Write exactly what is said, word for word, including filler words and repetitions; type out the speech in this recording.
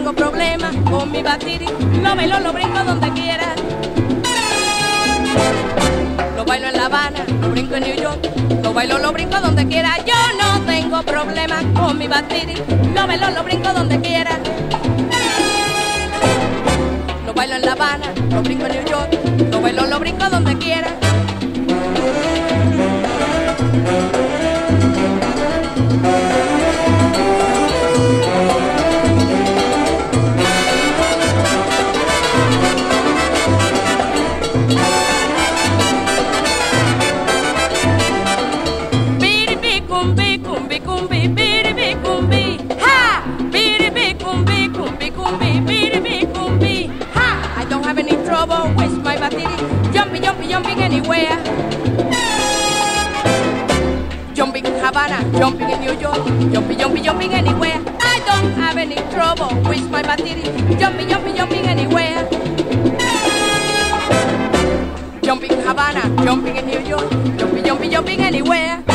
tengo problema con mi batiri, lo bailo, lo brinco donde quiera. Lo bailo en La Habana, lo brinco en New York, lo bailo, lo brinco donde quiera. Yo no tengo problema con mi batiri, lo bailo, lo brinco donde quiera. Lo bailo en La Habana, lo brinco en New York, lo bailo, lo brinco donde quiera. With my battery, jumping, jumping, jumping anywhere. Jumping in Havana, jumping in New York, jumping, jumping, jumping anywhere. I don't have any trouble with my battery, jumping, jumping, jumping anywhere. Jumping in Havana, jumping in New York, jumping, jumping, jumping anywhere.